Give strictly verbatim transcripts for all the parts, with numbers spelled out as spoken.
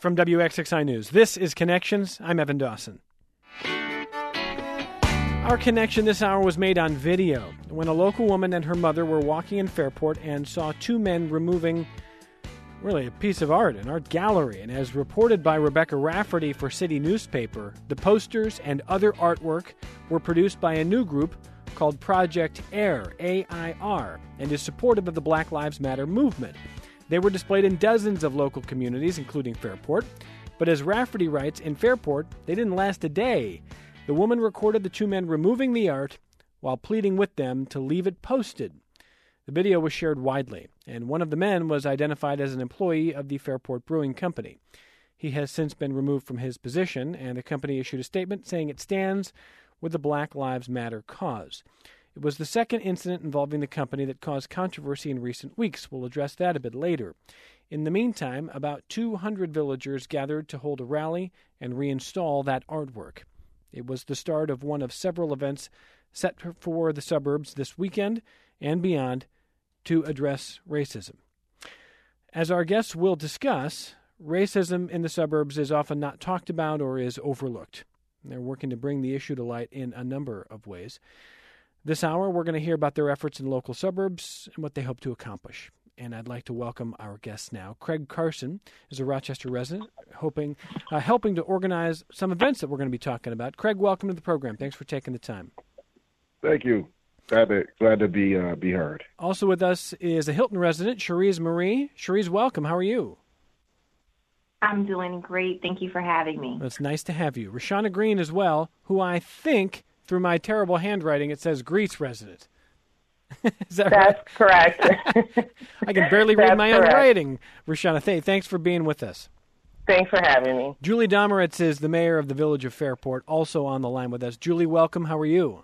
From W X X I News, this is Connections. I'm Evan Dawson. Our connection this hour was made on video when a local woman and her mother were walking in Fairport and saw two men removing really a piece of art, an art gallery. And as reported by Rebecca Rafferty for City Newspaper, the posters and other artwork were produced by a new group called Project AIR, A I R, and is supportive of the Black Lives Matter movement. They were displayed in dozens of local communities, including Fairport. But as Rafferty writes, in Fairport, they didn't last a day. The woman recorded the two men removing the art while pleading with them to leave it posted. The video was shared widely, and one of the men was identified as an employee of the Fairport Brewing Company. He has since been removed from his position, and the company issued a statement saying it stands with the Black Lives Matter cause. It was the second incident involving the company that caused controversy in recent weeks. We'll address that a bit later. In the meantime, about two hundred villagers gathered to hold a rally and reinstall that artwork. It was the start of one of several events set for the suburbs this weekend and beyond to address racism. As our guests will discuss, racism in the suburbs is often not talked about or is overlooked. They're working to bring the issue to light in a number of ways. This hour, we're going to hear about their efforts in local suburbs and what they hope to accomplish. And I'd like to welcome our guests now. Craig Carson is a Rochester resident, hoping, uh, helping to organize some events that we're going to be talking about. Craig, welcome to the program. Thanks for taking the time. Thank you. Glad to, glad to be uh, be heard. Also with us is a Hilton resident, Cherise Marie. Cherise, welcome. How are you? I'm doing great. Thank you for having me. It's nice to have you. Rashana Green as well, who I think, through my terrible handwriting, it says Greece resident. Is that That's right? correct. I can barely read That's my correct. own writing. Rashana, th- thanks for being with us. Thanks for having me. Julie Domeritz is the mayor of the village of Fairport, also on the line with us. Julie, welcome. How are you?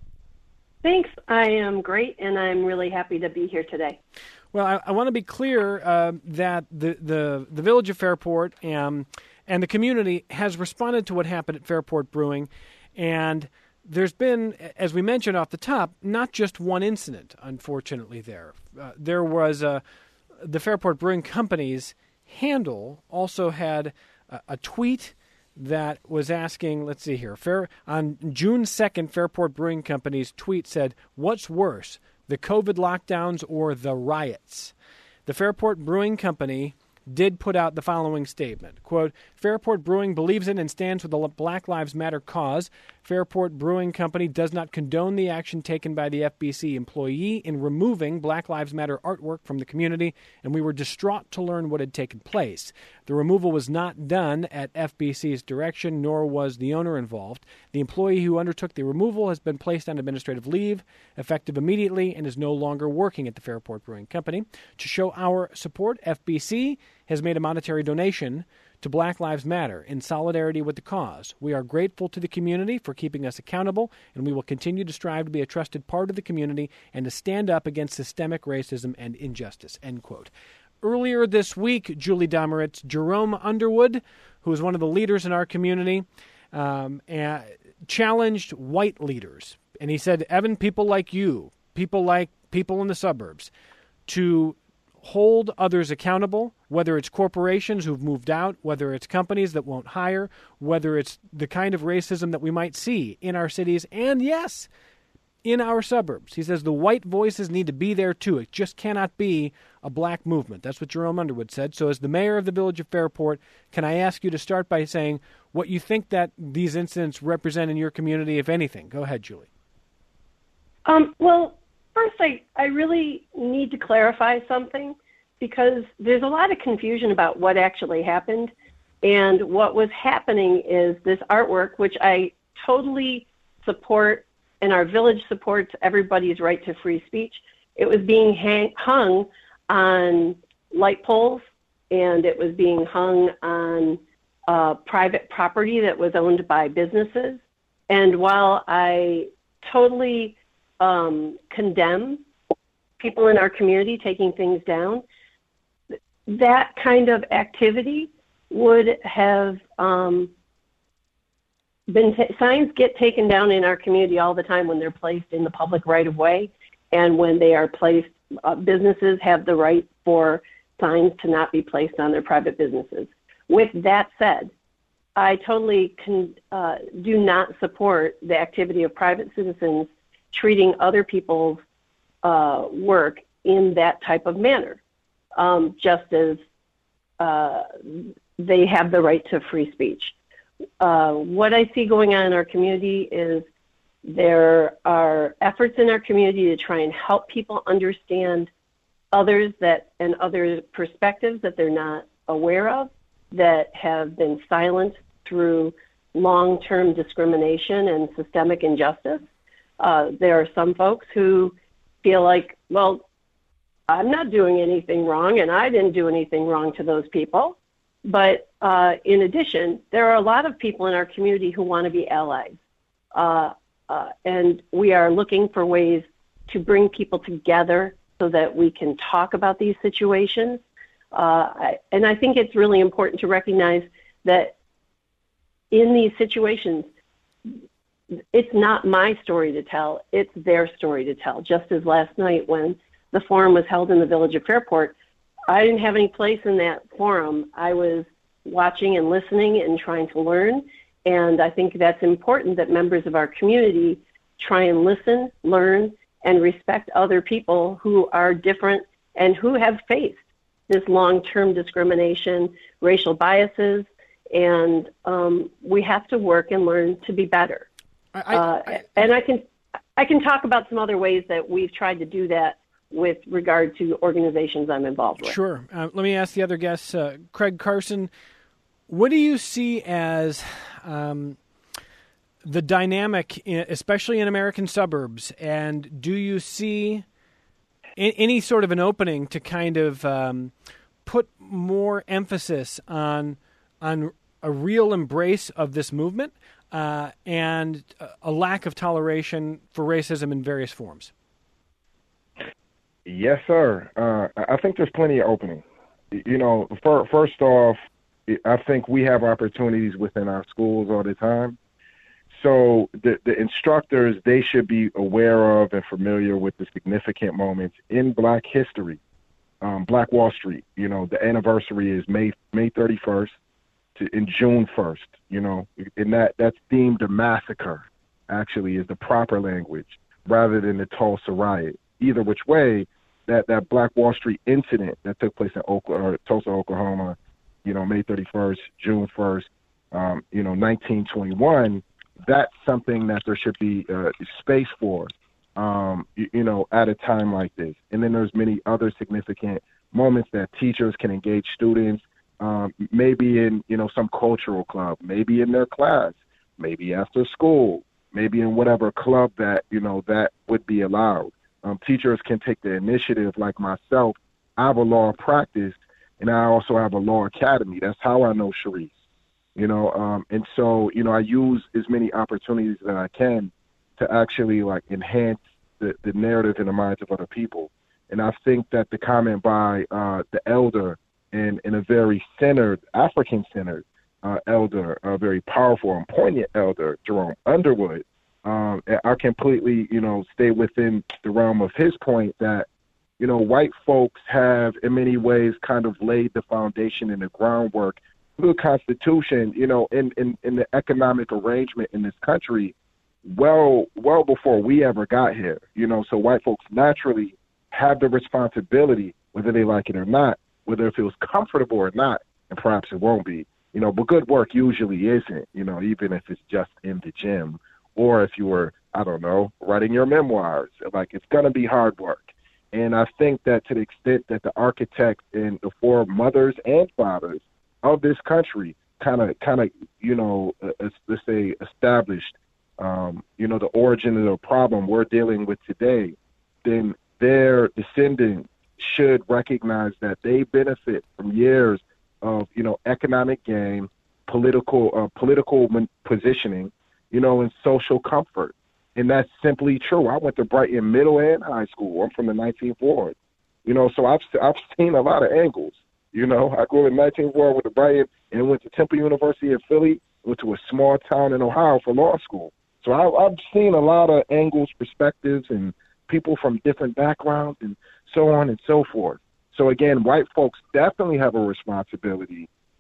Thanks. I am great, and I'm really happy to be here today. Well, I, I want to be clear uh, that the, the, the village of Fairport um, and the community has responded to what happened at Fairport Brewing, and there's been, as we mentioned off the top, not just one incident, unfortunately, there. Uh, there was a, the Fairport Brewing Company's handle also had a, a tweet that was asking, let's see here, Fair, on June second, Fairport Brewing Company's tweet said, "What's worse, the COVID lockdowns or the riots?" The Fairport Brewing Company did put out the following statement, quote, "Fairport Brewing believes in and stands with the Black Lives Matter cause. Fairport Brewing Company does not condone the action taken by the F B C employee in removing Black Lives Matter artwork from the community, and we were distraught to learn what had taken place. The removal was not done at F B C's direction, nor was the owner involved. The employee who undertook the removal has been placed on administrative leave, effective immediately, and is no longer working at the Fairport Brewing Company. To show our support, F B C has made a monetary donation to Black Lives Matter in solidarity with the cause. We are grateful to the community for keeping us accountable, and we will continue to strive to be a trusted part of the community and to stand up against systemic racism and injustice," end quote. Earlier this week, Julie Domeritz, Jerome Underwood, who is one of the leaders in our community, um, uh, challenged white leaders. And he said, "Evan, people like you, people like people in the suburbs, to hold others accountable, whether it's corporations who've moved out, whether it's companies that won't hire, whether it's the kind of racism that we might see in our cities, and yes, in our suburbs." He says the white voices need to be there too. It just cannot be a black movement. That's what Jerome Underwood said. So as the mayor of the village of Fairport, can I ask you to start by saying what you think that these incidents represent in your community, if anything? Go ahead, Julie. Um, well, first, I, I really need to clarify something because there's a lot of confusion about what actually happened. And what was happening is this artwork, which I totally support, and our village supports everybody's right to free speech. It was being hang, hung on light poles, and it was being hung on uh, private property that was owned by businesses. And while I totally um, condemn people in our community taking things down, that kind of activity would have um, been t- signs get taken down in our community all the time when they're placed in the public right of way, and when they are placed, uh, businesses have the right for signs to not be placed on their private businesses. With that said, I totally can, uh, do not support the activity of private citizens treating other people's uh, work in that type of manner, um, just as uh, they have the right to free speech. Uh, what I see going on in our community is there are efforts in our community to try and help people understand others that and other perspectives that they're not aware of, that have been silent through long-term discrimination and systemic injustice. Uh, there are some folks who feel like, well, I'm not doing anything wrong and I didn't do anything wrong to those people. But uh, in addition, there are a lot of people in our community who want to be allies. Uh, uh, and we are looking for ways to bring people together so that we can talk about these situations. Uh, I, and I think it's really important to recognize that in these situations, it's not my story to tell, it's their story to tell. Just as last night when the forum was held in the Village of Fairport, I didn't have any place in that forum. I was watching and listening and trying to learn, and I think that's important that members of our community try and listen, learn, and respect other people who are different and who have faced this long-term discrimination, racial biases, and um, we have to work and learn to be better. I, I, uh, I, and I can I can talk about some other ways that we've tried to do that with regard to organizations I'm involved with. Sure. Uh, let me ask the other guests. Uh, Craig Carson, what do you see as um, the dynamic, in, especially in American suburbs, and do you see in, any sort of an opening to kind of um, put more emphasis on on a real embrace of this movement uh, and a lack of toleration for racism in various forms? Yes, sir. Uh, I think there's plenty of opening. You know, for, first off, I think we have opportunities within our schools all the time. So the, the instructors, they should be aware of and familiar with the significant moments in Black history. Um, Black Wall Street, you know, the anniversary is May May thirty-first to in June first, you know, and that, that's deemed a massacre, actually, is the proper language, rather than the Tulsa riot. Either which way, that, that Black Wall Street incident that took place in Oklahoma, or Tulsa, Oklahoma, you know, May thirty-first, June first, um, you know, nineteen twenty-one, that's something that there should be uh, space for, um, you, you know, at a time like this. And then there's many other significant moments that teachers can engage students, um, maybe in, you know, some cultural club, maybe in their class, maybe after school, maybe in whatever club that, you know, that would be allowed. Um, teachers can take the initiative, like myself. I have a law practice, and I also have a law academy. That's how I know Sharice, you know. Um, and so, you know, I use as many opportunities that I can to actually, like, enhance the, the narrative in the minds of other people. And I think that the comment by uh, the elder, and, and a very centered, African-centered uh, elder, a very powerful and poignant elder, Jerome Underwood, Um, I completely, you know, stay within the realm of his point that, you know, white folks have in many ways kind of laid the foundation and the groundwork through the Constitution, you know, in, in, in the economic arrangement in this country well, well before we ever got here, you know, so white folks naturally have the responsibility, whether they like it or not, whether it feels comfortable or not, and perhaps it won't be, you know, but good work usually isn't, you know, even if it's just in the gym. Or if you were, I don't know, writing your memoirs, like it's going to be hard work. And I think that to the extent that the architects and the four mothers and fathers of this country kind of, kind of, you know, uh, let's say established, um, you know, the origin of the problem we're dealing with today, then their descendants should recognize that they benefit from years of, you know, economic gain, political, uh, political positioning, you know, and social comfort. And that's simply true. I went to Brighton Middle and High School. I'm from the nineteenth Ward. You know, so I've I've seen a lot of angles. You know, I grew up in nineteenth Ward with the Brighton and went to Temple University in Philly, went to a small town in Ohio for law school. So I, I've seen a lot of angles, perspectives, and people from different backgrounds and so on and so forth. So again, white folks definitely have a responsibility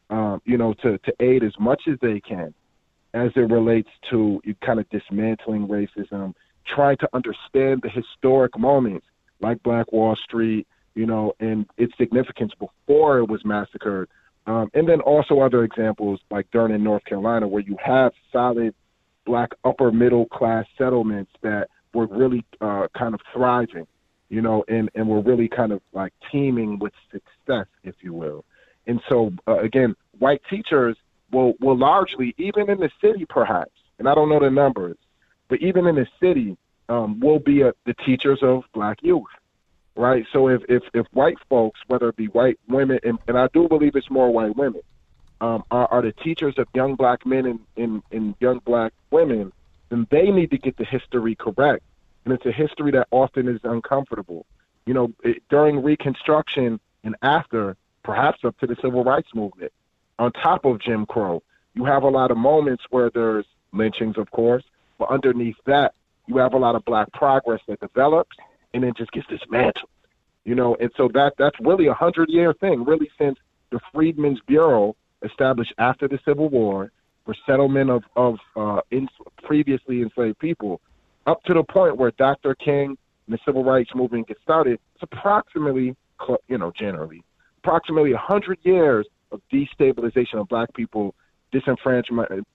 um, you know, to, to aid as much as they can as it relates to kind of dismantling racism, trying to understand the historic moments like Black Wall Street, you know, and its significance before it was massacred. Um, and then also other examples like Durham, North Carolina, where you have solid Black upper middle class settlements that were really uh, kind of thriving, you know, and, and were really kind of like teeming with success, if you will. And so, uh, again, white teachers will, will largely, even in the city perhaps, and I don't know the numbers, but even in the city, um, will be a, the teachers of Black youth. Right. So if, if, if white folks, whether it be white women, and, and I do believe it's more white women, um, are, are the teachers of young Black men and, and, and young Black women, then they need to get the history correct. And it's a history that often is uncomfortable. You know, it, during Reconstruction and after, perhaps up to the Civil Rights Movement, on top of Jim Crow, you have a lot of moments where there's lynchings, of course, but underneath that, you have a lot of Black progress that develops and then just gets dismantled, you know. And so that that's really a hundred-year thing, really, since the Freedmen's Bureau, established after the Civil War for settlement of, of uh, in, previously enslaved people, up to the point where Doctor King and the Civil Rights Movement gets started. It's approximately, you know, generally, approximately a hundred years of destabilization of Black people, disenfranchisement,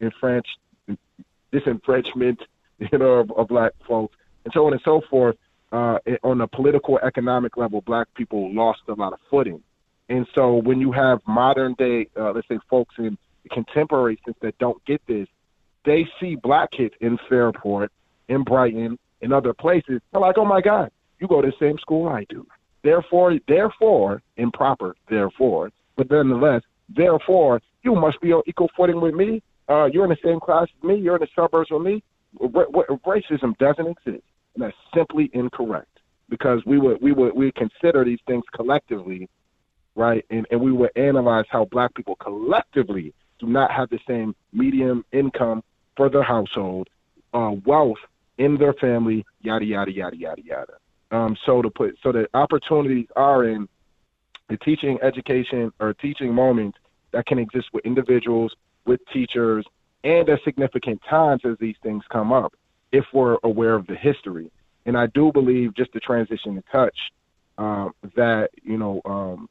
disenfranchisement, you know, of, of Black folks, and so on and so forth. Uh, on a political, economic level, Black people lost a lot of footing. And so when you have modern day, uh, let's say folks in contemporary sense that don't get this, they see Black kids in Fairport, in Brighton, in other places. They're like, oh my God, you go to the same school I do. Therefore, therefore, improper, therefore, but nonetheless, therefore, you must be on equal footing with me. Uh, you're in the same class as me. You're in the suburbs with me. R- r- racism doesn't exist. And that's simply incorrect, because we would we would we would consider these things collectively, right? And and we would analyze how Black people collectively do not have the same median income for their household, uh, wealth in their family, yada yada yada yada yada. Um, so to put so the opportunities are in the teaching, education, or teaching moments that can exist with individuals, with teachers, and at significant times as these things come up, if we're aware of the history. And I do believe, just to transition to touch, um, that, you know, um,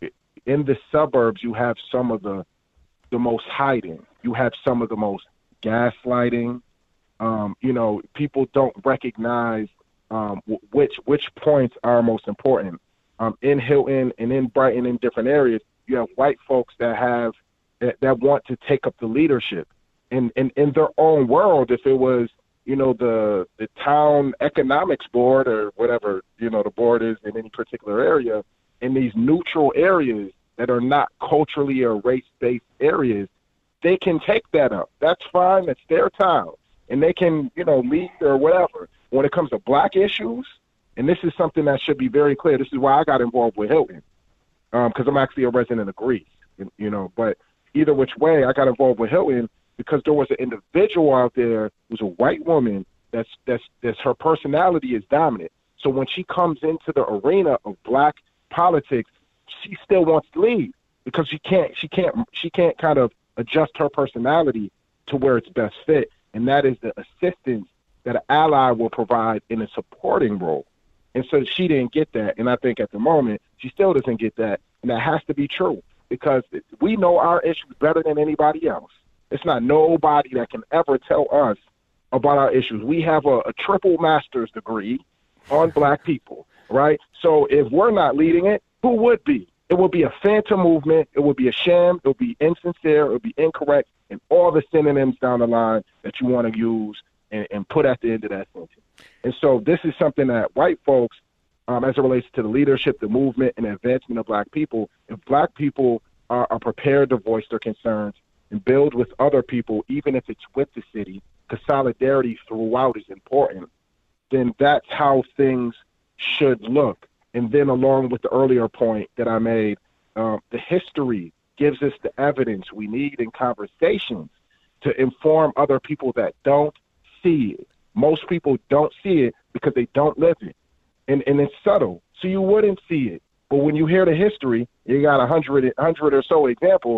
in the suburbs, you have some of the the most hiding. You have some of the most gaslighting. Um, you know, people don't recognize um, which which points are most important. Um, in Hilton and in Brighton, in different areas, you have white folks that have that, that want to take up the leadership. And in, in their own world, if it was, you know, the the town economics board or whatever, you know, the board is in any particular area, in these neutral areas that are not culturally or race-based areas, they can take that up. That's fine. That's their town. And they can, you know, lead or whatever. When it comes to Black issues, and this is something that should be very clear, this is why I got involved with Hilton, because um, I'm actually a resident of Greece, you know, but either which way, I got involved with Hilton because there was an individual out there who's a white woman that's that's that's her personality is dominant. So when she comes into the arena of Black politics, she still wants to lead because she can't she can't she can't kind of adjust her personality to where it's best fit, and that is the assistance that an ally will provide in a supporting role. And so she didn't get that, and I think at the moment she still doesn't get that, and that has to be true because we know our issues better than anybody else. It's not nobody that can ever tell us about our issues. We have a, a triple master's degree on Black people, right? So if we're not leading it, who would be? It would be a phantom movement. It would be a sham. It would be insincere. It would be incorrect, and all the synonyms down the line that you want to use and, and put at the end of that sentence. And so this is something that white folks, um, as it relates to the leadership, the movement, and the advancement of Black people, if Black people are, are prepared to voice their concerns and build with other people, even if it's with the city, because solidarity throughout is important, then that's how things should look. And then along with the earlier point that I made, um, the history gives us the evidence we need in conversations to inform other people that don't see it. Most people don't see it because they don't live it. And and it's subtle, so you wouldn't see it. But when you hear the history, you got a hundred, hundred or so examples,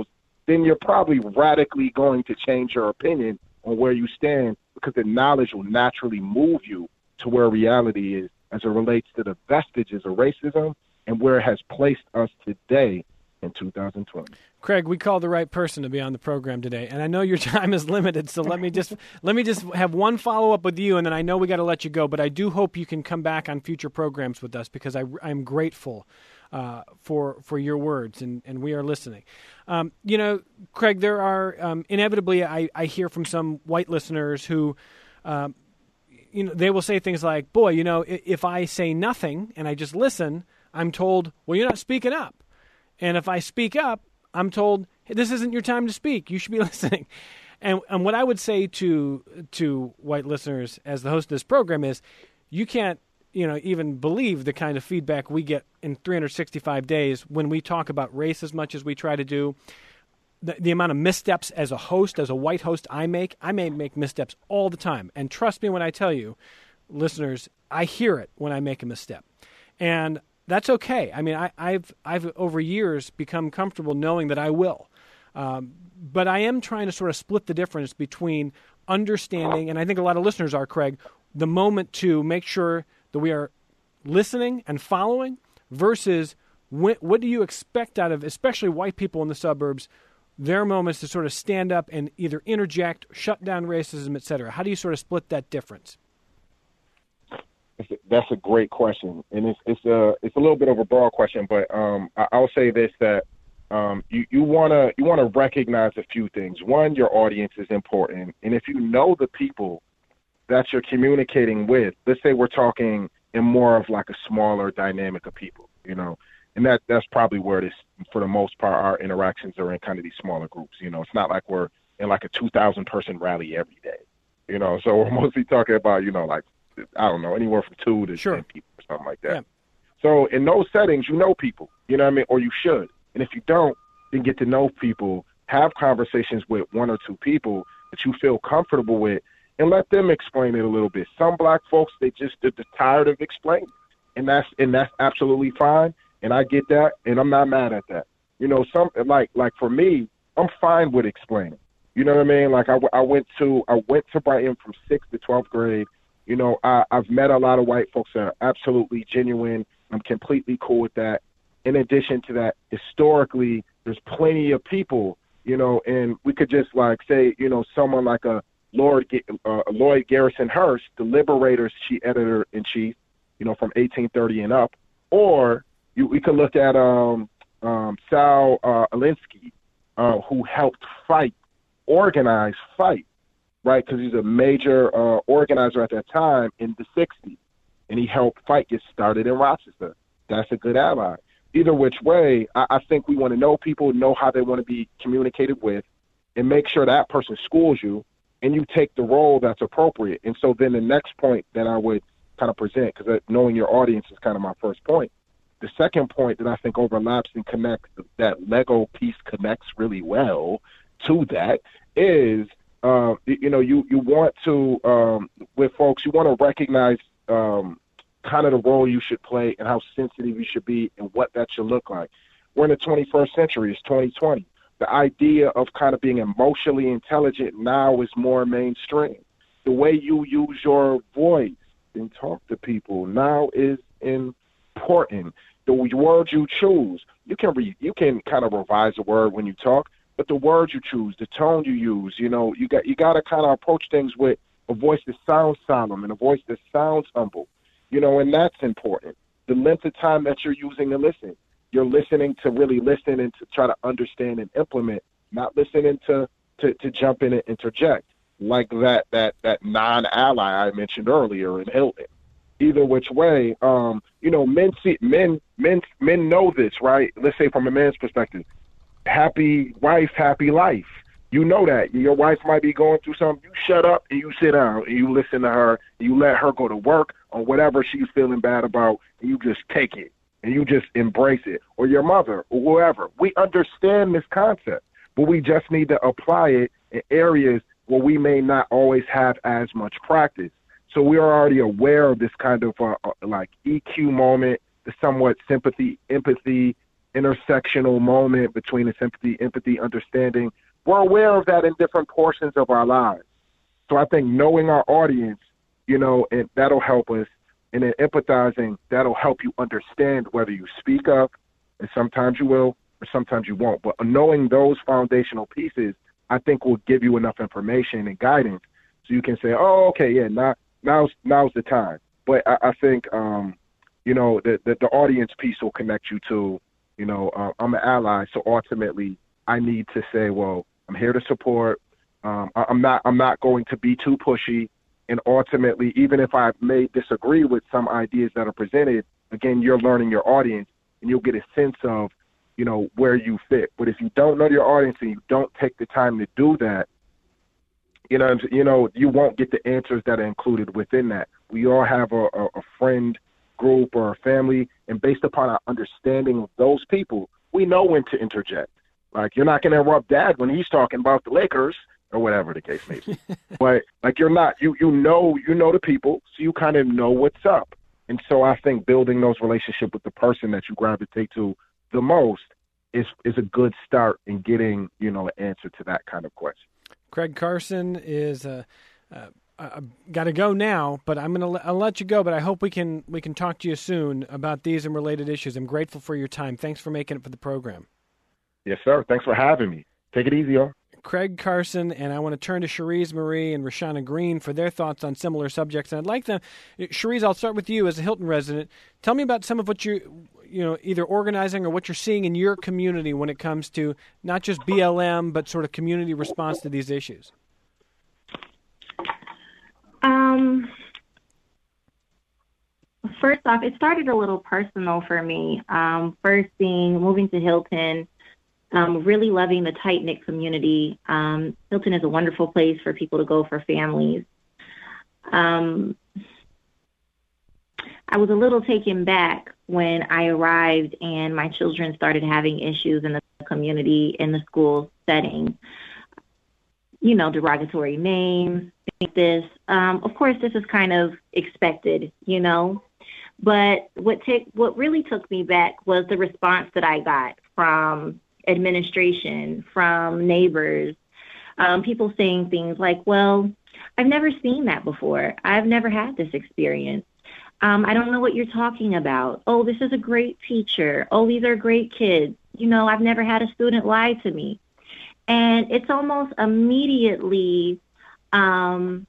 then you're probably radically going to change your opinion on where you stand, because the knowledge will naturally move you to where reality is as it relates to the vestiges of racism and where it has placed us today in two thousand twenty. Craig, we called the right person to be on the program today, and I know your time is limited, so let me just let me just have one follow-up with you, and then I know we got to let you go, but I do hope you can come back on future programs with us, because I, I'm grateful uh, for for your words, and, and we are listening. Um, you know, Craig, there are um, inevitably, I, I hear from some white listeners who, um, you know, they will say things like, boy, you know, if I say nothing and I just listen, I'm told, well, you're not speaking up. And if I speak up, I'm told, hey, this isn't your time to speak. You should be listening. And and what I would say to to white listeners as the host of this program is, you can't, you know, even believe the kind of feedback we get in three hundred sixty-five days when we talk about race as much as we try to do. The, the amount of missteps as a host, as a white host I make, I may make missteps all the time. And trust me when I tell you, listeners, I hear it when I make a misstep. And that's okay. I mean, I, I've I've over years become comfortable knowing that I will. Um, but I am trying to sort of split the difference between understanding, and I think a lot of listeners are, Craig, the moment to make sure that we are listening and following versus when, what do you expect out of, especially white people in the suburbs, their moments to sort of stand up and either interject, shut down racism, et cetera. How do you sort of split that difference? That's a great question, and it's it's a it's a little bit of a broad question, but um, I, I'll say this, that um, you you wanna you wanna recognize a few things. One, your audience is important, and if you know the people that you're communicating with, let's say we're talking in more of like a smaller dynamic of people, you know, and that that's probably where this, for the most part, our interactions are in kind of these smaller groups. You know, it's not like we're in like a two thousand person rally every day, you know. So we're mostly talking about, you know, like, I don't know, anywhere from two to sure. ten people or something like that. Yeah. So in those settings, you know people, you know what I mean? Or you should. And if you don't, then get to know people, have conversations with one or two people that you feel comfortable with, and let them explain it a little bit. Some black folks, they just they're tired of explaining, and that's and that's absolutely fine. And I get that, and I'm not mad at that. You know, some like like for me, I'm fine with explaining. You know what I mean? Like I, I went to I went to Brighton from sixth to twelfth grade. You know, I, I've met a lot of white folks that are absolutely genuine. I'm completely cool with that. In addition to that, historically, there's plenty of people, you know, and we could just like say, you know, someone like a Lord uh, Lloyd Garrison Hearst, the Liberator's chief editor-in-chief, you know, from eighteen thirty and up. Or you, we could look at um, um, Sal uh, Alinsky, uh, who helped fight, organize, fight. Right, because he's a major uh, organizer at that time in the sixties, and he helped fight get started in Rochester. That's a good ally. Either which way, I, I think we want to know people, know how they want to be communicated with, and make sure that person schools you, and you take the role that's appropriate. And so then the next point that I would kind of present, because knowing your audience is kind of my first point. The second point that I think overlaps and connects, that Lego piece connects really well to that, is Uh, you know, you, you want to, um, with folks, you want to recognize um, kind of the role you should play and how sensitive you should be and what that should look like. We're in the twenty-first century. It's twenty twenty. The idea of kind of being emotionally intelligent now is more mainstream. The way you use your voice and talk to people now is important. The words you choose, you can re- you can kind of revise a word when you talk, but the words you choose, the tone you use, you know, you got you got to kind of approach things with a voice that sounds solemn and a voice that sounds humble, you know, and that's important. The length of time that you're using to listen, you're listening to really listen and to try to understand and implement, not listening to to, to jump in and interject like that that that non-ally I mentioned earlier in Hilton. Either which way, um, you know, men see men men men know this, right? Let's say from a man's perspective. Happy wife, happy life. You know that. Your wife might be going through something. You shut up and you sit down and you listen to her and you let her go to work on whatever she's feeling bad about, and you just take it and you just embrace it. Or your mother or whoever. We understand this concept, but we just need to apply it in areas where we may not always have as much practice. So we are already aware of this kind of uh, like E Q moment, the somewhat sympathy, empathy, intersectional moment between sympathy, empathy, understanding. We're aware of that in different portions of our lives. So I think knowing our audience, you know, and that'll help us. And then empathizing, that'll help you understand whether you speak up, and sometimes you will, or sometimes you won't. But knowing those foundational pieces, I think will give you enough information and guidance so you can say, oh, okay, yeah, now, now's, now's the time. But I, I think, um, you know, the, the, the audience piece will connect you to, you know, uh, I'm an ally, so ultimately I need to say, well, I'm here to support. Um, I, I'm not I'm not going to be too pushy. And ultimately, even if I may disagree with some ideas that are presented, again, you're learning your audience, and you'll get a sense of, you know, where you fit. But if you don't know your audience and you don't take the time to do that, you know, you know, you won't get the answers that are included within that. We all have a, a, a friend group or a family, and based upon our understanding of those people, we know when to interject. Like, you're not going to interrupt Dad when he's talking about the Lakers, or whatever the case may be. But like, you're not, you, you know, you know the people, so you kind of know what's up. And so I think building those relationships with the person that you gravitate to the most is, is a good start in getting, you know, an answer to that kind of question. Craig Carson is, uh, uh, I got to go now, but I'm going to, I'll let you go, but I hope we can, we can talk to you soon about these and related issues. I'm grateful for your time. Thanks for making it for the program. Yes, sir. Thanks for having me. Take it easy, y'all. Craig Carson, and I want to turn to Cherise Marie and Rashana Green for their thoughts on similar subjects. And I'd like them, Cherise, I'll start with you as a Hilton resident. Tell me about some of what you, you know, either organizing or what you're seeing in your community when it comes to not just B L M, but sort of community response to these issues. Um, first off, it started a little personal for me. Um, first being moving to Hilton. Um, really loving the tight-knit community. Um, Hilton is a wonderful place for people to go for families. Um, I was a little taken back when I arrived and my children started having issues in the community, in the school setting. You know, derogatory names, like this. Um, of course, this is kind of expected, you know. But what, t- what really took me back was the response that I got from administration, from neighbors, um, people saying things like, well, I've never seen that before. I've never had this experience. Um, I don't know what you're talking about. Oh, this is a great teacher. Oh, these are great kids. You know, I've never had a student lie to me. And it's almost immediately um,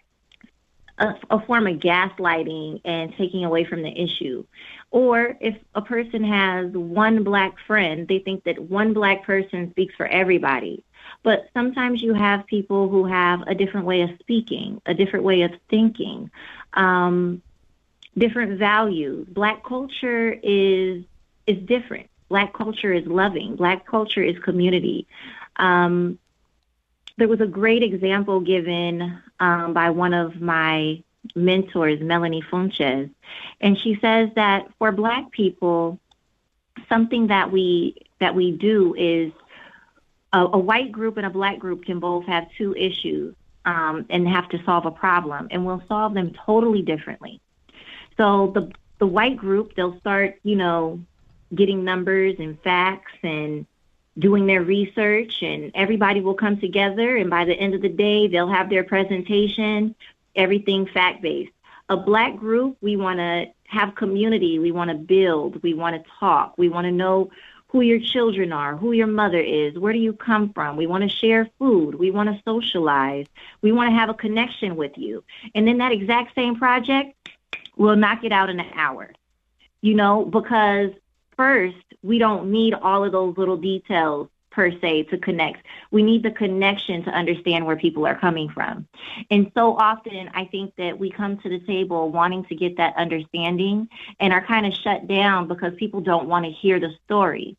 a, a form of gaslighting and taking away from the issue. Or if a person has one black friend, they think that one black person speaks for everybody. But sometimes you have people who have a different way of speaking, a different way of thinking, um, different values. Black culture is is different. Black culture is loving. Black culture is community. Um, there was a great example given um, by one of my mentors, Melanie Funches, and she says that for Black people, something that we that we do is a, a white group and a Black group can both have two issues um, and have to solve a problem, and we'll solve them totally differently. So the the white group, they'll start, you know, getting numbers and facts and doing their research, and everybody will come together, and by the end of the day, they'll have their presentation, everything fact-based. A Black group, we want to have community, we want to build, we want to talk, we want to know who your children are, who your mother is, where do you come from, we want to share food, we want to socialize, we want to have a connection with you. And then that exact same project, we'll knock it out in an hour, you know, because first, we don't need all of those little details per se to connect. We need the connection to understand where people are coming from. And so often, I think that we come to the table wanting to get that understanding and are kind of shut down because people don't want to hear the story.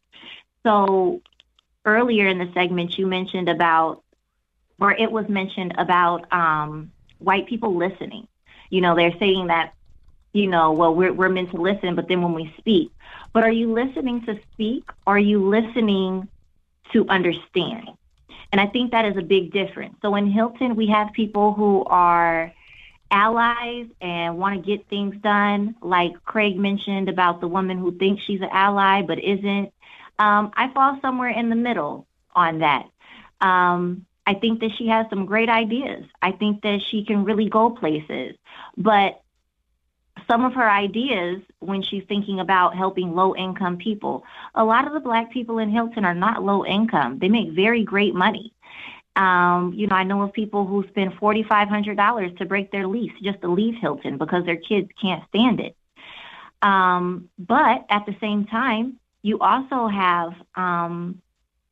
So earlier in the segment, you mentioned about, or it was mentioned about um, white people listening. You know, they're saying that, you know, well, we're we're meant to listen, but then when we speak. But are you listening to speak, or are you listening to understand? And I think that is a big difference. So in Hilton, we have people who are allies and want to get things done, like Craig mentioned about the woman who thinks she's an ally but isn't. Um, I fall somewhere in the middle on that. Um, I think that she has some great ideas. I think that she can really go places. But some of her ideas, when she's thinking about helping low-income people, a lot of the Black people in Hilton are not low income. They make very great money. Um, you know, I know of people who spend four thousand five hundred dollars to break their lease just to leave Hilton because their kids can't stand it. Um, but at the same time, you also have um,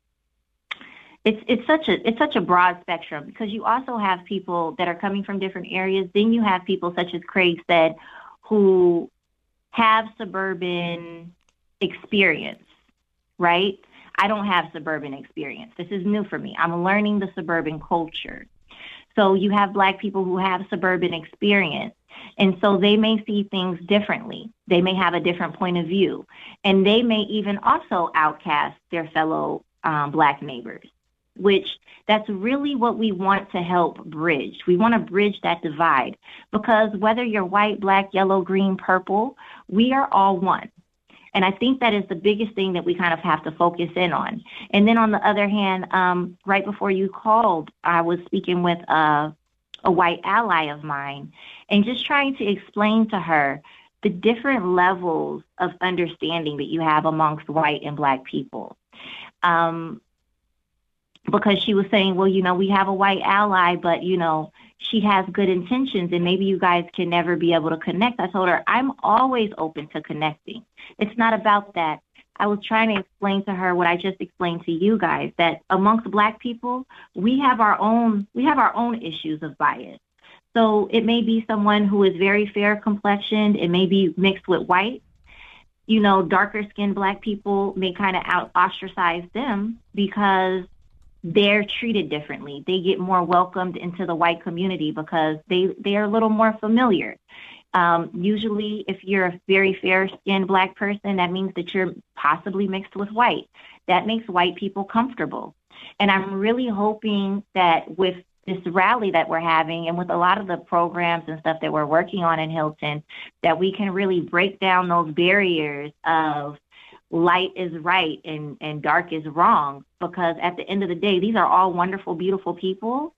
it's it's such a it's such a broad spectrum, because you also have people that are coming from different areas. Then you have people, such as Craig said, who have suburban experience, right? I don't have suburban experience. This is new for me. I'm learning the suburban culture. So you have Black people who have suburban experience, and so they may see things differently. They may have a different point of view, and they may even also outcast their fellow um, Black neighbors, which that's really what we want to help bridge. We want to bridge that divide, because whether you're white, Black, yellow, green, purple, we are all one. And I think that is the biggest thing that we kind of have to focus in on. And then on the other hand, um, right before you called, I was speaking with a, a white ally of mine and just trying to explain to her the different levels of understanding that you have amongst white and Black people. Um, because she was saying, well, you know, we have a white ally, but, you know, she has good intentions and maybe you guys can never be able to connect. I told her, I'm always open to connecting. It's not about that. I was trying to explain to her what I just explained to you guys, that amongst Black people, we have our own, we have our own issues of bias. So it may be someone who is very fair complexioned. It may be mixed with white. You know, darker skinned Black people may kind of out ostracize them because they're treated differently. They get more welcomed into the white community because they, they are a little more familiar. Um, usually, if you're a very fair-skinned Black person, that means that you're possibly mixed with white. That makes white people comfortable. And I'm really hoping that with this rally that we're having and with a lot of the programs and stuff that we're working on in Hilton, that we can really break down those barriers of light is right and, and dark is wrong, because at the end of the day, these are all wonderful, beautiful people.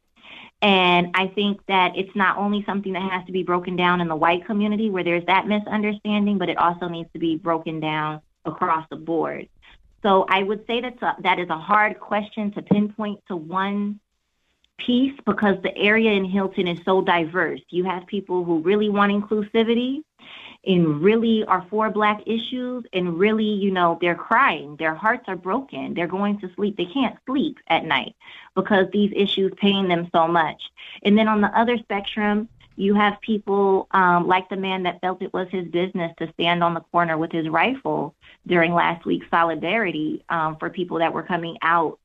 And I think that it's not only something that has to be broken down in the white community where there's that misunderstanding, but it also needs to be broken down across the board. So I would say that's a, that is a hard question to pinpoint to one piece, because the area in Hilton is so diverse. You have people who really want inclusivity and really are for Black issues, and really, you know, they're crying. Their hearts are broken. They're going to sleep. They can't sleep at night because these issues pain them so much. And then on the other spectrum, you have people um, like the man that felt it was his business to stand on the corner with his rifle during last week's solidarity um, for people that were coming out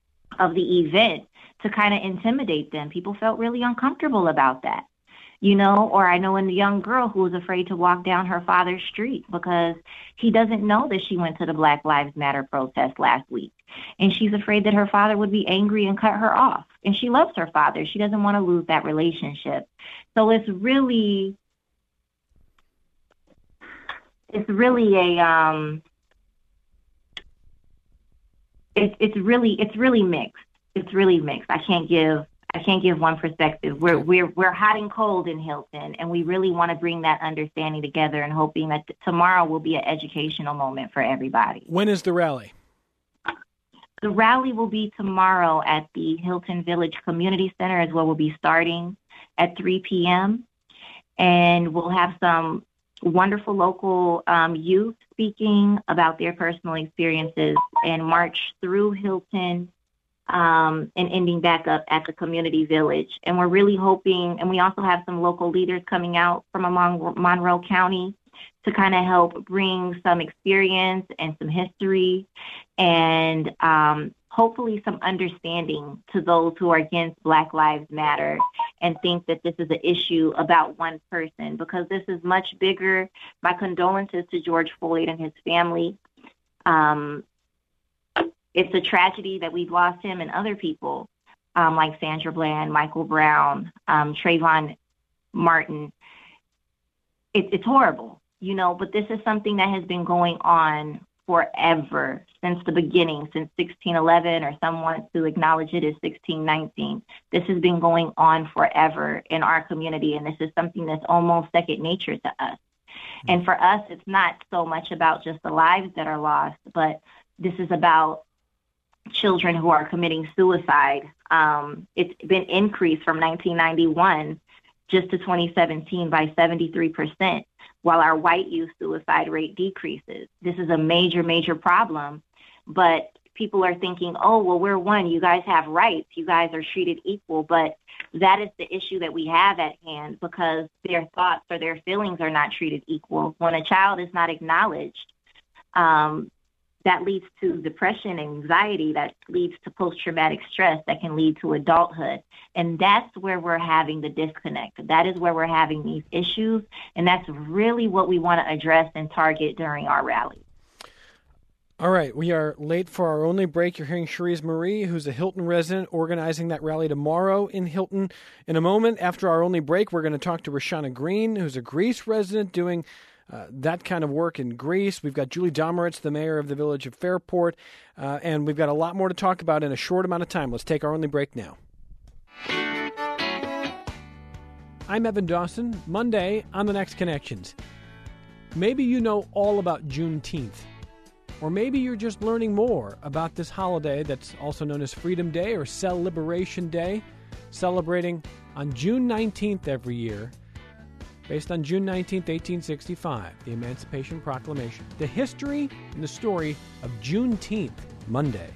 of the event to kind of intimidate them. People felt really uncomfortable about that. You know, or I know a young girl who was afraid to walk down her father's street because he doesn't know that she went to the Black Lives Matter protest last week. And she's afraid that her father would be angry and cut her off. And she loves her father. She doesn't want to lose that relationship. So it's really, it's really a, um, it, it's really, it's really mixed. It's really mixed. I can't give I can't give one perspective. We're we're we're hot and cold in Hilton, and we really want to bring that understanding together, and hoping that t- tomorrow will be an educational moment for everybody. When is the rally? The rally will be tomorrow at the Hilton Village Community Center, is where we'll be starting at three p.m. And we'll have some wonderful local um, youth speaking about their personal experiences and march through Hilton Um, and ending back up at the community village. And we're really hoping, and we also have some local leaders coming out from among Monroe County to kind of help bring some experience and some history and um, hopefully some understanding to those who are against Black Lives Matter and think that this is an issue about one person, because this is much bigger. My condolences to George Floyd and his family. Um, It's a tragedy that we've lost him and other people um, like Sandra Bland, Michael Brown, um, Trayvon Martin, it, it's horrible, you know, but this is something that has been going on forever, since the beginning, since sixteen eleven, or some want to acknowledge it as sixteen nineteen. This has been going on forever in our community, and this is something that's almost second nature to us. Mm-hmm. And for us, it's not so much about just the lives that are lost, but this is about children who are committing suicide. Um, it's been increased from nineteen ninety-one just to twenty seventeen by seventy-three percent. While our white youth suicide rate decreases. This is a major, major problem. But people are thinking, oh, well, we're one. You guys have rights. You guys are treated equal. But that is the issue that we have at hand, because their thoughts or their feelings are not treated equal. When a child is not acknowledged, um, that leads to depression, anxiety, that leads to post-traumatic stress, that can lead to adulthood. And that's where we're having the disconnect. That is where we're having these issues. And that's really what we want to address and target during our rally. All right, we are late for our only break. You're hearing Cherise Marie, who's a Hilton resident, organizing that rally tomorrow in Hilton. In a moment, after our only break, we're going to talk to Roshana Green, who's a Greece resident doing Uh, that kind of work in Greece. We've got Julie Domeritz, the mayor of the village of Fairport, uh, and we've got a lot more to talk about in a short amount of time. Let's take our only break now. I'm Evan Dawson. Monday on The Next Connections. Maybe you know all about Juneteenth, or maybe you're just learning more about this holiday that's also known as Freedom Day or Cell Liberation Day, celebrating on June nineteenth every year. Based on June nineteenth, eighteen sixty-five, the Emancipation Proclamation. The history and the story of Juneteenth, Monday.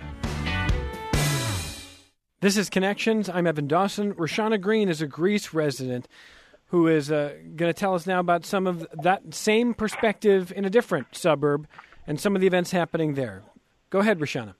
This is Connections. I'm Evan Dawson. Roshana Green is a Greece resident who is uh, going to tell us now about some of that same perspective in a different suburb and some of the events happening there. Go ahead, Roshana.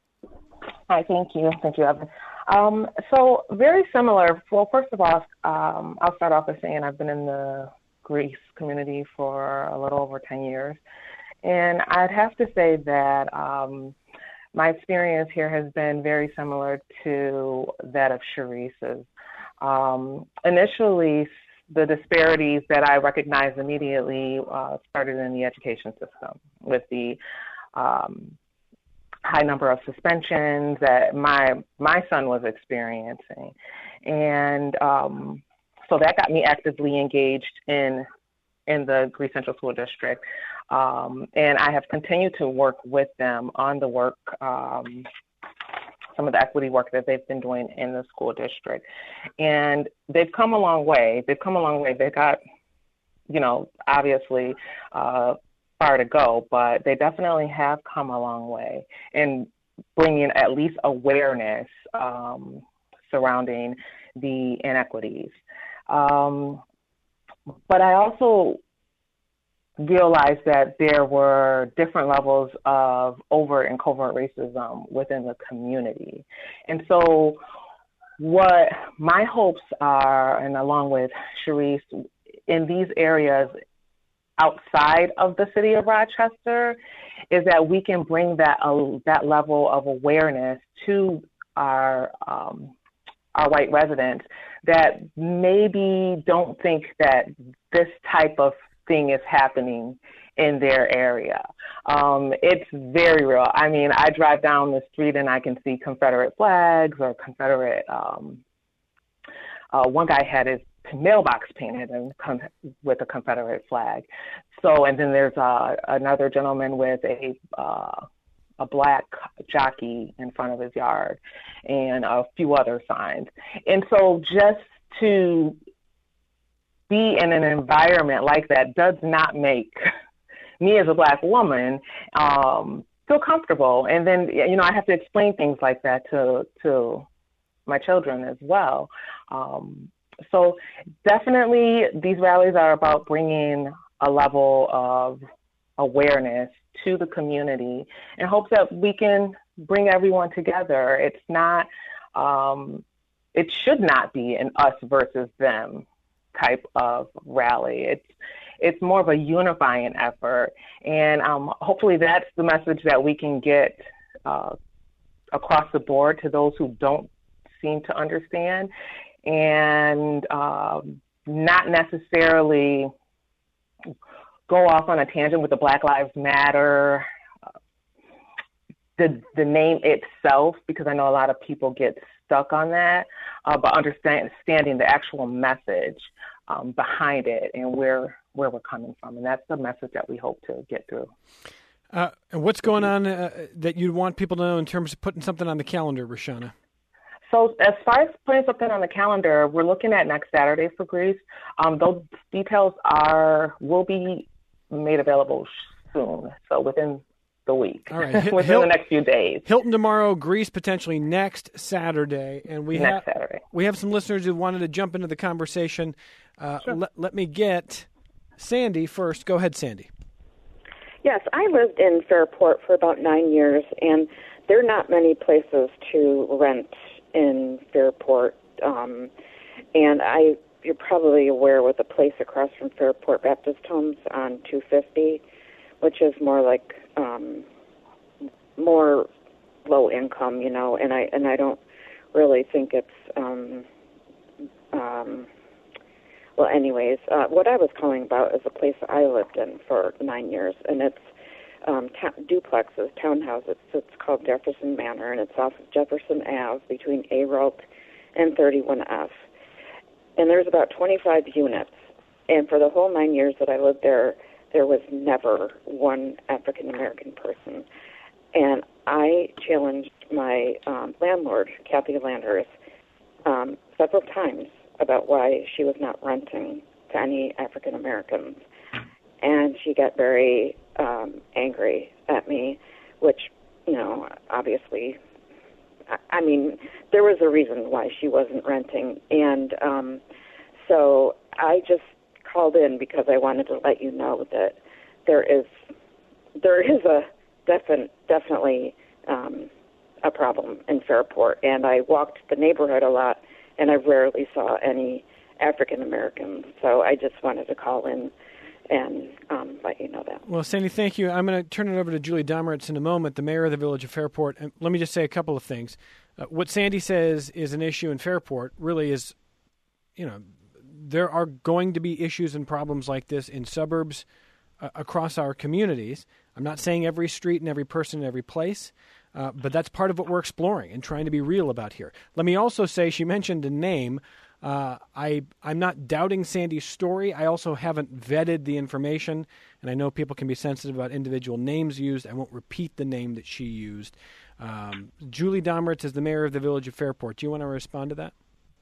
Hi, thank you. Thank you, Evan. Um, so very similar. Well, first of all, um, I'll start off by saying I've been in the Greece community for a little over ten years. And I'd have to say that um, my experience here has been very similar to that of Cherise's. Um, initially, the disparities that I recognized immediately uh, started in the education system with the um, high number of suspensions that my my son was experiencing. And um, so that got me actively engaged in in the Greece Central School District. Um, and I have continued to work with them on the work, um, some of the equity work that they've been doing in the school district. And they've come a long way. They've come a long way. They got, you know, obviously, uh, far to go, but they definitely have come a long way in bringing at least awareness um, surrounding the inequities. Um, but I also realized that there were different levels of overt and covert racism within the community. And so what my hopes are, and along with Cherise, in these areas outside of the city of Rochester, is that we can bring that uh, that level of awareness to our um, our white residents that maybe don't think that this type of thing is happening in their area. Um, it's very real. I mean, I drive down the street and I can see Confederate flags or Confederate. Um, uh, one guy had his mailbox painted and con- with a Confederate flag. So, and then there's uh, another gentleman with a uh, a black jockey in front of his yard, and a few other signs. And so, just to be in an environment like that does not make me as a black woman um, feel comfortable. And then, you know, I have to explain things like that to to my children as well. Um, So definitely these rallies are about bringing a level of awareness to the community in hopes that we can bring everyone together. It's not, um, it should not be an us versus them type of rally. It's it's more of a unifying effort. And um, hopefully that's the message that we can get uh, across the board to those who don't seem to understand. And um, not necessarily go off on a tangent with the Black Lives Matter, uh, the the name itself, because I know a lot of people get stuck on that, uh, but understand, understanding the actual message um, behind it and where where we're coming from, and that's the message that we hope to get through. Uh, and what's going on uh, that you want people to know in terms of putting something on the calendar, Rashana? So as far as putting something on the calendar, we're looking at next Saturday for Greece. Um, those details are will be made available soon, so within the week, all right. within Hil- the next few days. Hilton tomorrow, Greece potentially next Saturday, and we next have Saturday. we have some listeners who wanted to jump into the conversation. Uh, Sure. let, let me get Sandy first. Go ahead, Sandy. Yes, I lived in Fairport for about nine years, and there are not many places to rent in Fairport. Um, and I, you're probably aware with a place across from Fairport Baptist Homes on two fifty, which is more like um, more low income, you know. And I and I don't really think it's. Um, um, Well, anyways, uh, what I was calling about is a place I lived in for nine years, and it's um, ta- duplexes, townhouses. It's called Jefferson Manor, and it's off of Jefferson Avenue between A Rope and thirty-one F. And there's about twenty-five units. And for the whole nine years that I lived there, there was never one African-American person. And I challenged my um, landlord, Kathy Landers, um, several times about why she was not renting to any African Americans. And she got very um, angry at me, which, you know, obviously, I, I mean, there was a reason why she wasn't renting. And um, so I just called in because I wanted to let you know that there is there is a defin- definitely um, a problem in Fairport. And I walked the neighborhood a lot, and I rarely saw any African Americans. So I just wanted to call in and um, let you know that. Well, Sandy, thank you. I'm going to turn it over to Julie Domeritz in a moment, the mayor of the Village of Fairport. And let me just say a couple of things. Uh, what Sandy says is an issue in Fairport really is, you know, there are going to be issues and problems like this in suburbs uh, across our communities. I'm not saying every street and every person in every place, Uh, but that's part of what we're exploring and trying to be real about here. Let me also say, she mentioned a name. Uh, I, I'm not doubting Sandy's story. I also haven't vetted the information, and I know people can be sensitive about individual names used. I won't repeat the name that she used. Um, Julie Domeritz is the mayor of the Village of Fairport. Do you want to respond to that?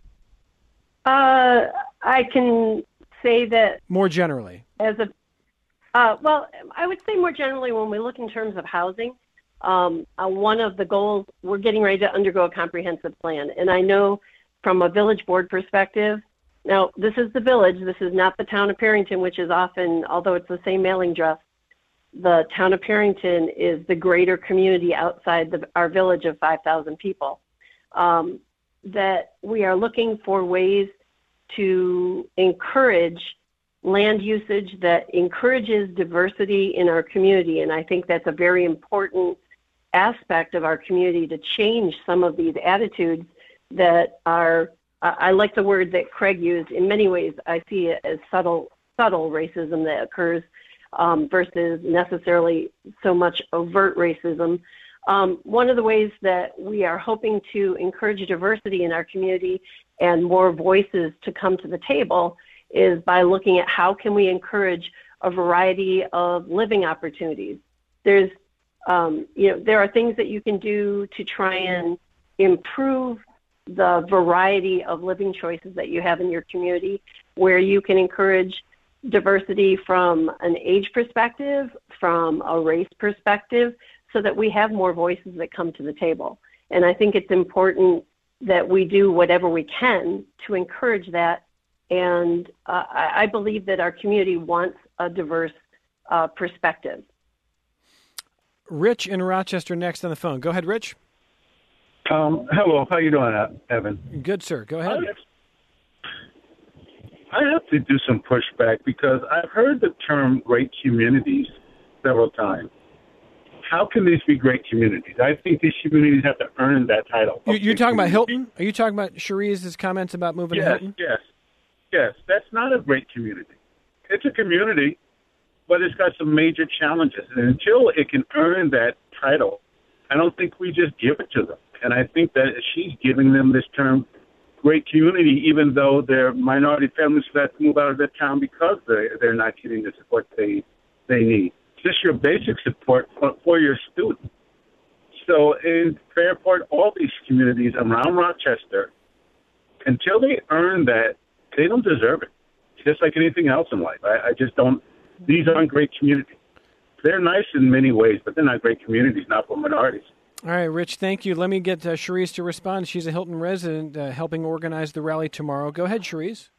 Uh, I can say that more generally. As a uh, well, I would say more generally when we look in terms of housing. Um, uh, one of the goals, we're getting ready to undergo a comprehensive plan. And I know from a village board perspective, now this is the village, this is not the town of Perrington, which is often, although it's the same mailing address, the town of Perrington is the greater community outside the, our village of five thousand people. Um, that we are looking for ways to encourage land usage that encourages diversity in our community. And I think that's a very important aspect of our community to change some of these attitudes that are, uh, I like the word that Craig used. In many ways, I see it as subtle, subtle racism that occurs um, versus necessarily so much overt racism. Um, one of the ways that we are hoping to encourage diversity in our community and more voices to come to the table is by looking at how can we encourage a variety of living opportunities. There's, um, you know, there are things that you can do to try and improve the variety of living choices that you have in your community, where you can encourage diversity from an age perspective, from a race perspective, so that we have more voices that come to the table. And I think it's important that we do whatever we can to encourage that. And uh, I, I believe that our community wants a diverse uh, perspective. Rich in Rochester next on the phone. Go ahead, Rich. Um, hello, how you doing, Evan? Good, sir. Go ahead. I have to do some pushback because I've heard the term great communities several times. How can these be great communities? I think these communities have to earn that title. You, you're talking about Hilton? Are you talking about Cherie's comments about moving yes, to Hilton? Yes, Yes, that's not a great community. It's a community, but it's got some major challenges. And until it can earn that title, I don't think we just give it to them. And I think that she's giving them this term, great community, even though they're minority families who have to move out of their town because they're, they're not getting the support they they need. It's just your basic support for, for your students. So in Fairport, all these communities around Rochester, until they earn that, they don't deserve it. Just like anything else in life. I, I just don't, these aren't great communities. They're nice in many ways, but they're not great communities, not for minorities. All right, Rich, thank you. Let me get uh, Cherise to respond. She's a Hilton resident uh, helping organize the rally tomorrow. Go ahead, Cherise.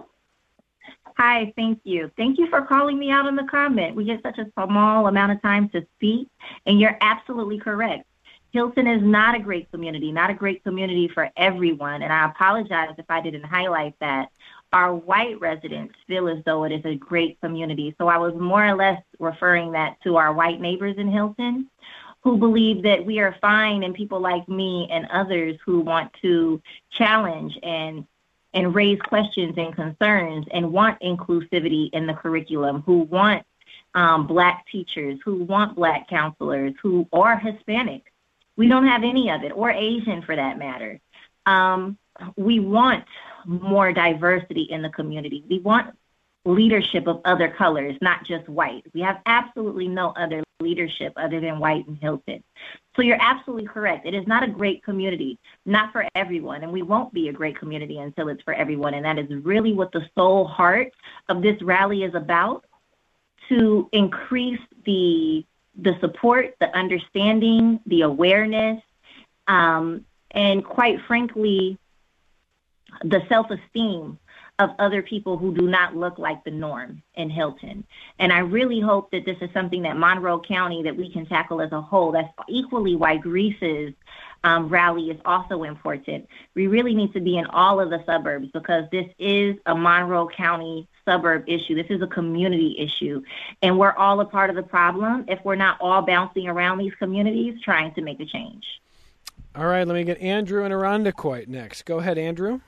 Hi, thank you. Thank you for calling me out in the comment. We get such a small amount of time to speak, and you're absolutely correct. Hilton is not a great community, not a great community for everyone, and I apologize if I didn't highlight that. Our white residents feel as though it is a great community, so I was more or less referring that to our white neighbors in Hilton, who believe that we are fine, and people like me and others who want to challenge and and raise questions and concerns and want inclusivity in the curriculum, who want um, black teachers, who want black counselors, who are Hispanic. We don't have any of it, or Asian for that matter. Um, we want more diversity in the community. We want leadership of other colors, not just white. We have absolutely no other leadership other than white in Hilton. So you're absolutely correct. It is not a great community, not for everyone, and we won't be a great community until it's for everyone, and that is really what the sole heart of this rally is about, to increase the the support, the understanding, the awareness, um, and quite frankly, the self-esteem of other people who do not look like the norm in Hilton. And I really hope that this is something that Monroe County, that we can tackle as a whole. That's equally why Greece's um, rally is also important. We really need to be in all of the suburbs because this is a Monroe County suburb issue. This is a community issue. And we're all a part of the problem if we're not all bouncing around these communities trying to make a change. All right, let me get Andrew and Irondequoit next. Go ahead, Andrew.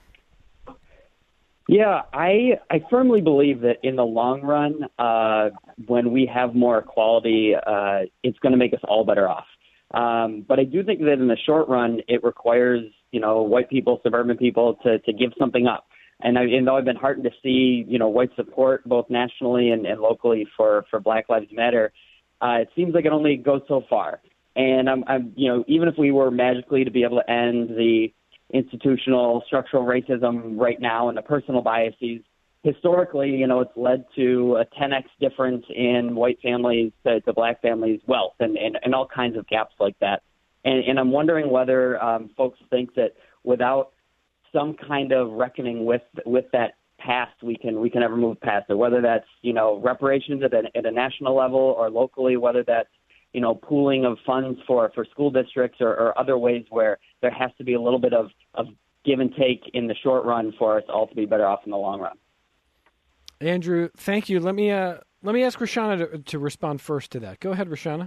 Yeah, I I firmly believe that in the long run, uh, when we have more equality, uh, it's going to make us all better off. Um, but I do think that in the short run, it requires, you know, white people, suburban people to, to give something up. And I, even though I've been heartened to see, you know, white support both nationally and, and locally for, for Black Lives Matter, uh, it seems like it only goes so far. And I'm, I'm, you know, even if we were magically to be able to end the institutional structural racism right now and the personal biases, historically, you know, it's led to a ten x difference in white families to, to black families' wealth and, and, and all kinds of gaps like that. And, and I'm wondering whether um, folks think that without some kind of reckoning with with that past, we can we can ever move past it, whether that's, you know, reparations at a, at a national level or locally, whether that's, you know, pooling of funds for, for school districts or, or other ways where there has to be a little bit of, of give and take in the short run for us all to be better off in the long run. Andrew, thank you. Let me uh, let me ask Rashana to, to respond first to that. Go ahead, Rashana.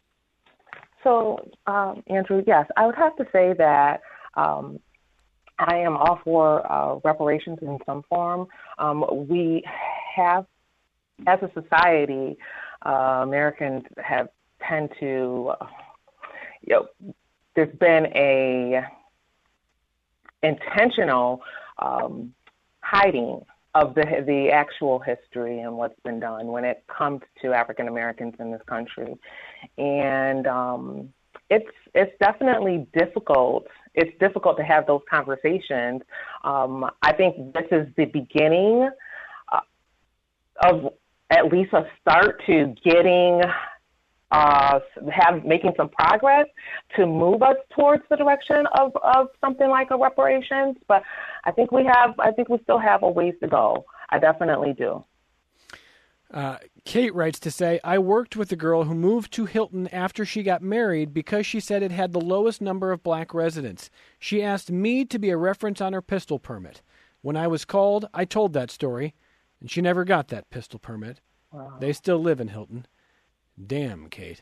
So, um, Andrew, yes, I would have to say that um, I am all for uh, reparations in some form. Um, we have, as a society, uh, Americans have tend to, uh, you know, there's been a intentional um, hiding of the the actual history and what's been done when it comes to African Americans in this country, and um, it's it's definitely difficult. It's difficult to have those conversations. Um, I think this is the beginning uh, of at least a start to getting. Uh, have making some progress to move us towards the direction of, of something like a reparations, but I think we have. I think we still have a ways to go. I definitely do. Uh, Kate writes to say, I worked with a girl who moved to Hilton after she got married because she said it had the lowest number of black residents. She asked me to be a reference on her pistol permit. When I was called, I told that story, and she never got that pistol permit. Wow. They still live in Hilton. Damn, Kate.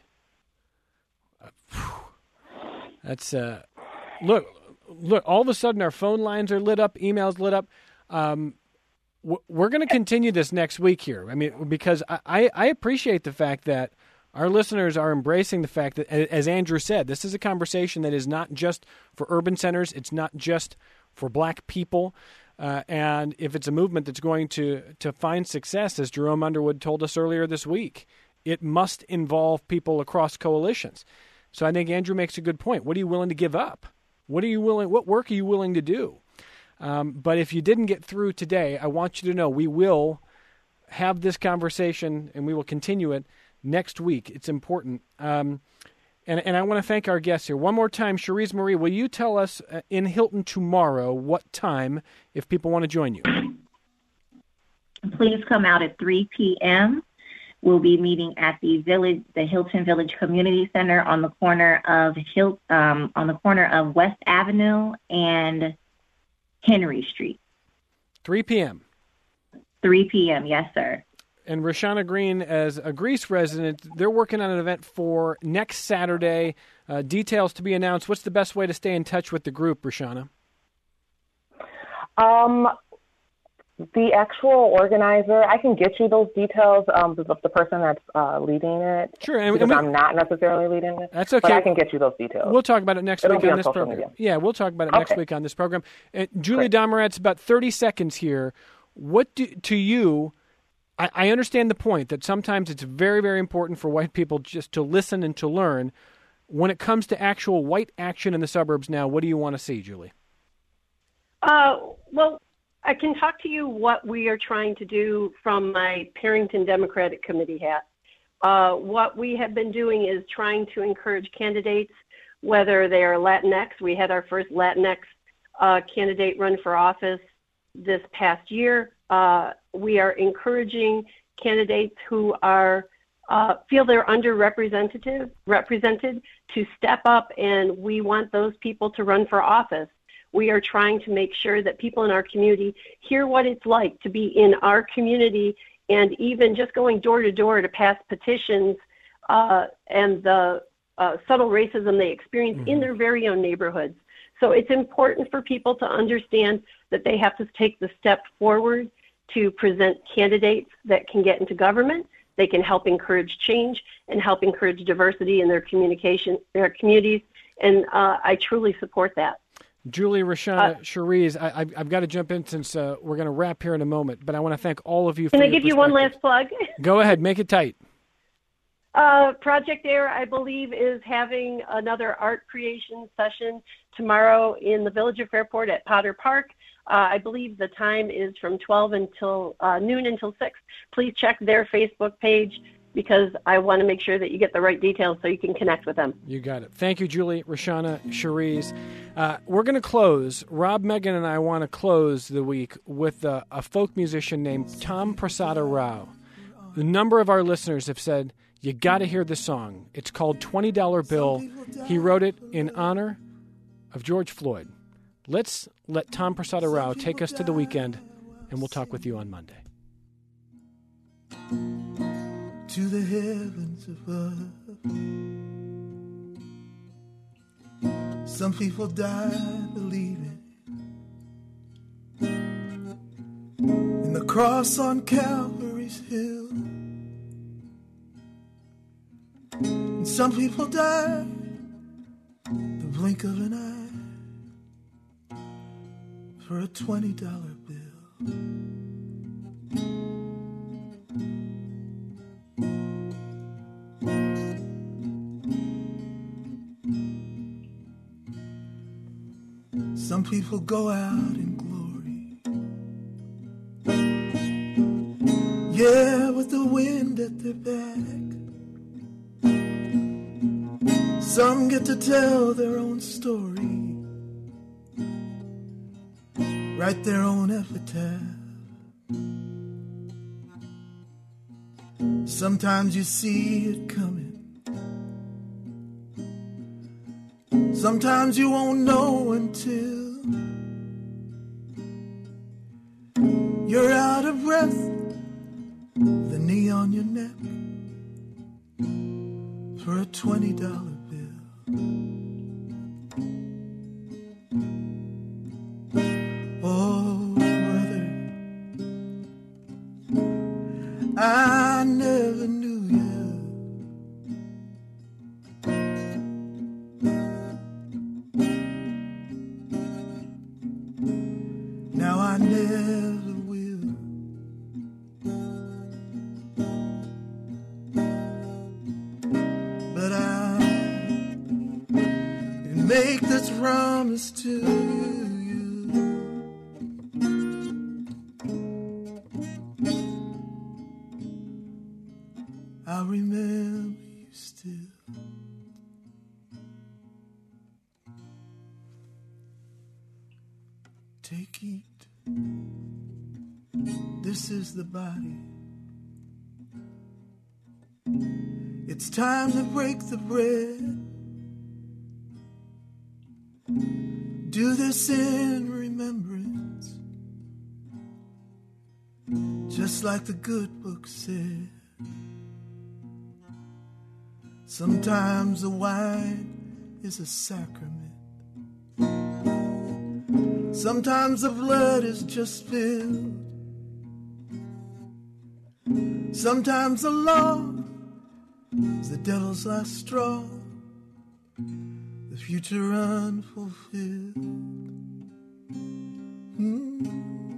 Uh, that's, uh, look, look, all of a sudden our phone lines are lit up, emails lit up. Um, we're going to continue this next week here. I mean, because I, I appreciate the fact that our listeners are embracing the fact that, as Andrew said, this is a conversation that is not just for urban centers. It's not just for black people. Uh, and if it's a movement that's going to, to find success, as Jerome Underwood told us earlier this week, it must involve people across coalitions. So I think Andrew makes a good point. What are you willing to give up? What are you willing? What work are you willing to do? Um, but if you didn't get through today, I want you to know we will have this conversation and we will continue it next week. It's important. Um, and, and I want to thank our guests here. One more time, Cherise Marie, will you tell us uh, in Hilton tomorrow what time if people want to join you? Please come out at three p.m. We'll be meeting at the village, the Hilton Village Community Center on the corner of Hil- um, on the corner of West Avenue and Henry Street. three p.m. three p.m. Yes, sir. And Rashana Green, as a Greece resident, they're working on an event for next Saturday. Uh, details to be announced. What's the best way to stay in touch with the group, Rashana? Um, the actual organizer, I can get you those details um, of the person that's uh, leading it. Sure. And, because and we, I'm not necessarily leading it. That's okay. But I can get you those details. We'll talk about it next It'll week be on on this social program. media. Yeah, we'll talk about it Okay. next week on this program. Uh, Julie Great. Domeratz, about thirty seconds here. What do, to you, I, I understand the point that sometimes it's very, very important for white people just to listen and to learn. When it comes to actual white action in the suburbs now, what do you want to see, Julie? Uh, well, I can talk to you what we are trying to do from my Parrington Democratic Committee hat. Uh, what we have been doing is trying to encourage candidates, whether they are Latinx. We had our first Latinx uh, candidate run for office this past year. Uh, we are encouraging candidates who are uh, feel they're underrepresented represented to step up, and we want those people to run for office. We are trying to make sure that people in our community hear what it's like to be in our community, and even just going door to door to pass petitions uh, and the uh, subtle racism they experience mm-hmm. in their very own neighborhoods. So it's important for people to understand that they have to take the step forward to present candidates that can get into government. They can help encourage change and help encourage diversity in their communication, their communities, and uh, I truly support that. Julie, Rashana, uh, Cherise, I, I've got to jump in since uh, we're going to wrap here in a moment, but I want to thank all of you for Can I your give you one last plug? Go ahead, make it tight. Uh, Project Air, I believe, is having another art creation session tomorrow in the Village of Fairport at Potter Park. Uh, I believe the time is from twelve until uh, noon until six. Please check their Facebook page, because I want to make sure that you get the right details so you can connect with them. You got it. Thank you, Julie, Rashana, Cherise. Uh, we're going to close. Rob, Megan, and I want to close the week with uh, a folk musician named Tom Prasada Rao. The number of our listeners have said, you got to hear this song. It's called twenty dollar Bill. He wrote it in honor of George Floyd. Let's let Tom Prasada Rao take us to the weekend, and we'll talk with you on Monday. To the heavens above, some people die believing in the cross on Calvary's hill, and some people die the blink of an eye for a twenty dollar bill. Some people go out in glory, yeah, with the wind at their back. Some get to tell their own story, write their own epitaph. Sometimes you see it coming, sometimes you won't know until you're out of breath, the knee on your neck for a twenty dollar bill. Oh, brother, I never will. But I can make this promise to you. I remember you still. Take, eat. This is the body. It's time to break the bread. Do this in remembrance, just like the good book said. Sometimes the wine is a sacrament. Sometimes the blood is just spilled. Sometimes the law is the devil's last straw, the future unfulfilled. Mm.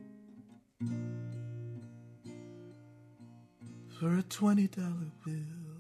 For a twenty dollar bill.